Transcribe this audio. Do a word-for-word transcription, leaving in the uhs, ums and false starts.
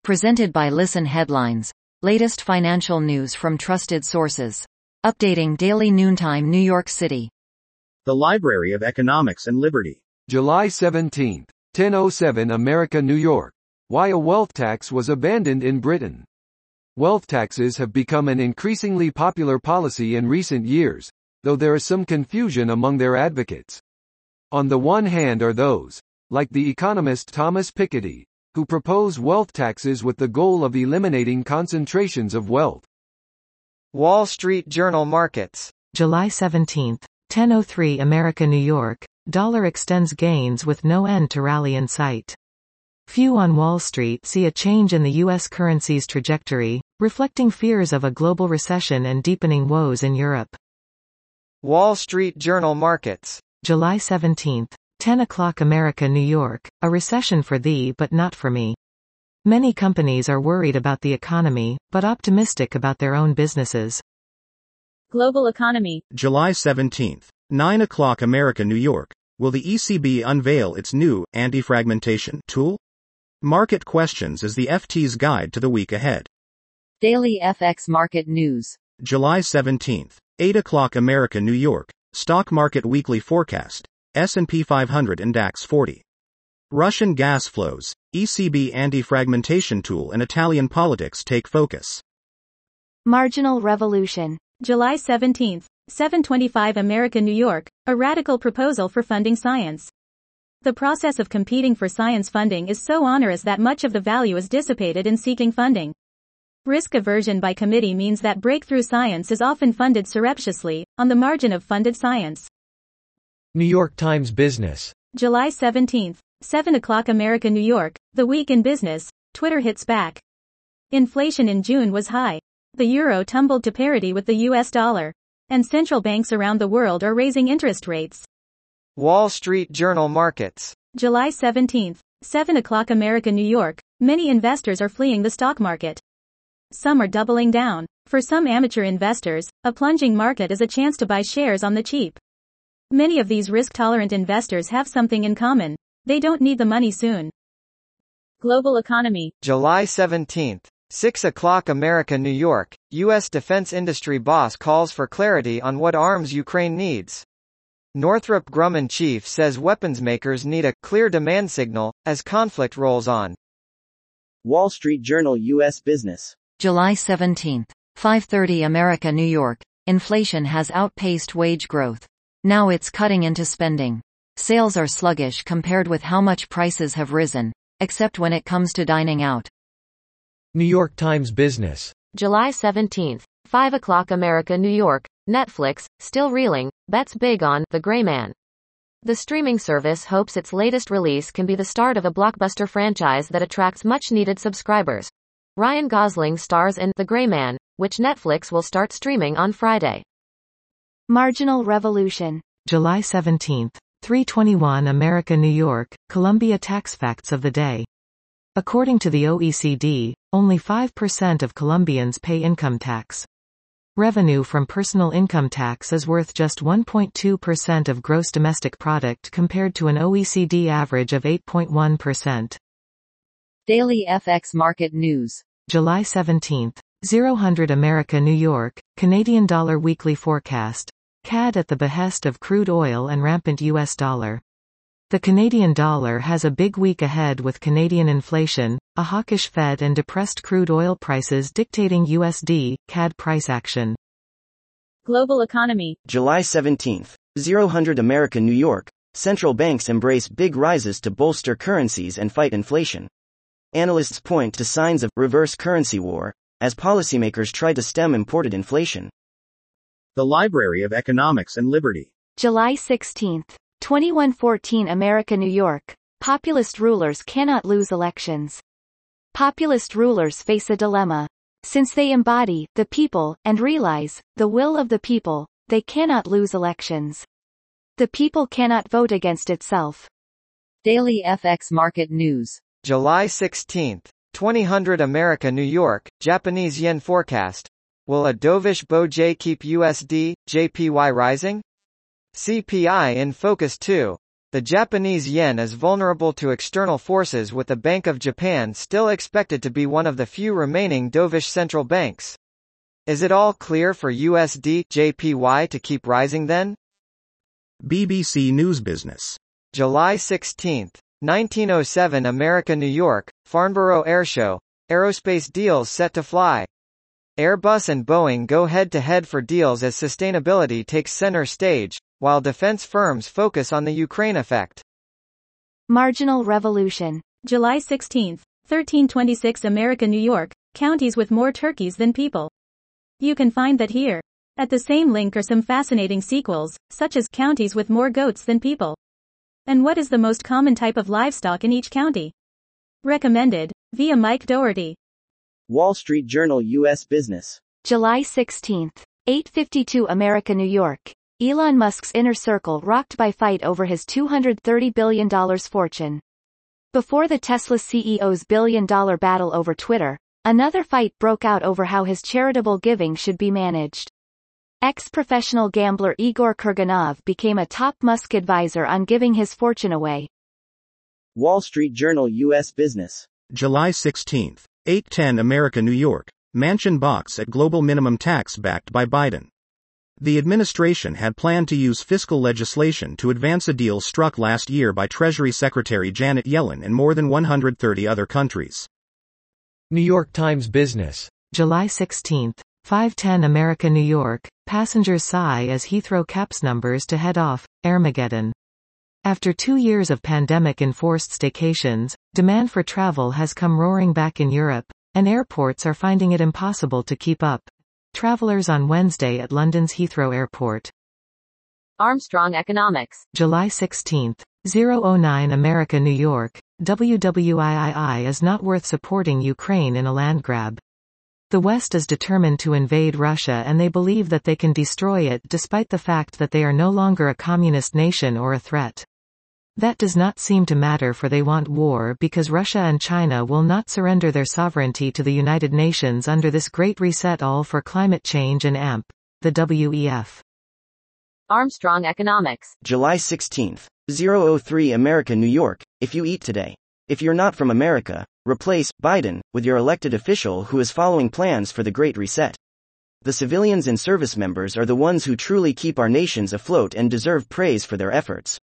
Presented by Listen Headlines. Latest financial news from trusted sources. Updating daily noontime New York City. The Library of Economics and Liberty. July seventeenth, ten oh seven America, New York. Why a wealth tax was abandoned in Britain. Wealth taxes have become an increasingly popular policy in recent years, though there is some confusion among their advocates. On the one hand are those, like the economist Thomas Piketty, who propose wealth taxes with the goal of eliminating concentrations of wealth. Wall Street Journal markets. July seventeenth, ten oh three America, New York. Dollar extends gains with no end to rally in sight. Few on Wall Street see a change in the U S currency's trajectory, reflecting fears of a global recession and deepening woes in Europe. Wall Street Journal markets. July seventeenth, ten o'clock America, New York. A recession for thee but not for me. Many companies are worried about the economy, but optimistic about their own businesses. Global economy. July seventeenth, nine o'clock America, New York. Will the E C B unveil its new anti-fragmentation tool? Market questions is the F T's guide to the week ahead. Daily F X Market News. July seventeenth, eight o'clock America, New York. Stock Market Weekly Forecast. S and P five hundred and DAX forty. Russian gas flows, E C B anti-fragmentation tool and Italian politics take focus. Marginal revolution. July seventeenth, seven twenty-five America, New York. A radical proposal for funding science. The process of competing for science funding is so onerous that much of the value is dissipated in seeking funding. Risk aversion by committee means that breakthrough science is often funded surreptitiously, on the margin of funded science. New York Times Business. July seventeenth, seven o'clock America, New York. The week in business. Twitter hits back. Inflation in June was high. The euro tumbled to parity with the U S dollar. And central banks around the world are raising interest rates. Wall Street Journal markets. July seventeenth, seven o'clock America, New York. Many investors are fleeing the stock market. Some are doubling down. For some amateur investors, a plunging market is a chance to buy shares on the cheap. Many of these risk-tolerant investors have something in common. They don't need the money soon. Global economy. July seventeenth, six o'clock America, New York. U S defense industry boss calls for clarity on what arms Ukraine needs. Northrop Grumman chief says weapons makers need a clear demand signal as conflict rolls on. Wall Street Journal U S Business. July seventeenth, five thirty America, New York. Inflation has outpaced wage growth. Now it's cutting into spending. Sales are sluggish compared with how much prices have risen, except when it comes to dining out. New York Times Business. July seventeenth, five o'clock America, New York. Netflix, still reeling, bets big on The Gray Man. The streaming service hopes its latest release can be the start of a blockbuster franchise that attracts much-needed subscribers. Ryan Gosling stars in The Gray Man, which Netflix will start streaming on Friday. Marginal revolution. July seventeenth, three twenty-one America, New York. Columbia tax facts of the day. According to the O E C D, only five percent of Colombians pay income tax. Revenue from personal income tax is worth just one point two percent of gross domestic product compared to an O E C D average of eight point one percent. Daily F X Market News. July seventeenth, zero hundred America, New York. Canadian dollar weekly forecast. C A D at the behest of crude oil and rampant U S dollar. The Canadian dollar has a big week ahead with Canadian inflation, a hawkish Fed and depressed crude oil prices dictating U S D, C A D price action. Global economy. July seventeenth, zero hundred America, New York. Central banks embrace big rises to bolster currencies and fight inflation. Analysts point to signs of reverse currency war as policymakers try to stem imported inflation. The Library of Economics and Liberty. July sixteenth, twenty-one fourteen America, New York. Populist rulers cannot lose elections. Populist rulers face a dilemma. Since they embody the people and realize the will of the people, they cannot lose elections. The people cannot vote against itself. Daily F X Market News. July sixteenth, twenty hundred America, New York. Japanese yen forecast. Will a dovish Bo-J keep U S D, J P Y rising? C P I in focus too. The Japanese yen is vulnerable to external forces, with the Bank of Japan still expected to be one of the few remaining dovish central banks. Is it all clear for U S D J P Y to keep rising then? B B C News Business. July sixteenth, nineteen oh seven America New York, Farnborough Airshow, aerospace deals set to fly. Airbus and Boeing go head-to-head for deals as sustainability takes center stage, while defense firms focus on the Ukraine effect. Marginal revolution. July sixteenth, thirteen twenty-six America New York, counties with more turkeys than people. You can find that here. At the same link are some fascinating sequels, such as counties with more goats than people. And what is the most common type of livestock in each county? Recommended, via Mike Doherty. Wall Street Journal U S Business. July sixteenth, eight fifty-two America New York. Elon Musk's inner circle rocked by fight over his two hundred thirty billion dollars fortune. Before the Tesla C E O's billion-dollar battle over Twitter, another fight broke out over how his charitable giving should be managed. Ex-professional gambler Igor Kurganov became a top Musk advisor on giving his fortune away. Wall Street Journal U S Business. July sixteenth, eight ten America New York. Mansion balks at global minimum tax backed by Biden. The administration had planned to use fiscal legislation to advance a deal struck last year by Treasury Secretary Janet Yellen and more than one hundred thirty other countries. New York Times Business. July sixteenth, five ten America New York, passengers sigh as Heathrow caps numbers to head off, Armageddon. After two years of pandemic-enforced staycations, demand for travel has come roaring back in Europe, and airports are finding it impossible to keep up. Travelers on Wednesday at London's Heathrow Airport. Armstrong Economics. July sixteenth, oh nine America New York, W W I I is not worth supporting Ukraine in a land grab. The West is determined to invade Russia and they believe that they can destroy it despite the fact that they are no longer a communist nation or a threat. That does not seem to matter, for they want war because Russia and China will not surrender their sovereignty to the United Nations under this Great Reset, all for climate change and A M P, the W E F. Armstrong Economics. July sixteenth, oh three America New York. If you eat today. If you're not from America, replace Biden with your elected official who is following plans for the Great Reset. The civilians and service members are the ones who truly keep our nations afloat and deserve praise for their efforts.